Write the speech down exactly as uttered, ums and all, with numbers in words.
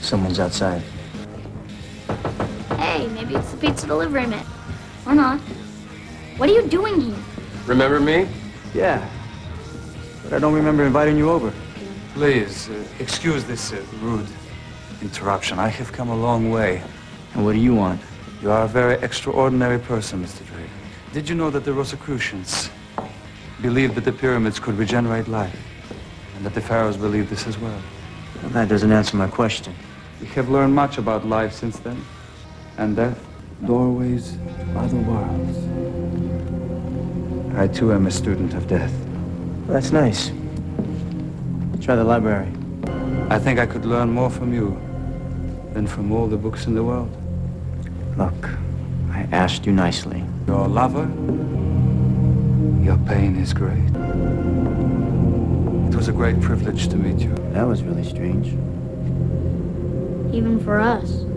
Someone's outside. Hey, maybe it's the pizza delivery man. Or not. What are you doing here? Remember me? Yeah. But I don't remember inviting you over. Please, uh, excuse this uh, rude interruption. I have come a long way. And what do you want? You are a very extraordinary person, Mister Drake. Did you know that the Rosicrucians believed that the pyramids could regenerate life? And that the pharaohs believed this as well? Well, that doesn't answer my question. We have learned much about life since then. And death. Doorways, other worlds. I too am a student of death. Well, that's nice. Try the library. I think I could learn more from you than from all the books in the world. Look, I asked you nicely. You're a lover. Your pain is great. It was a great privilege to meet you. That was really strange. Even for us.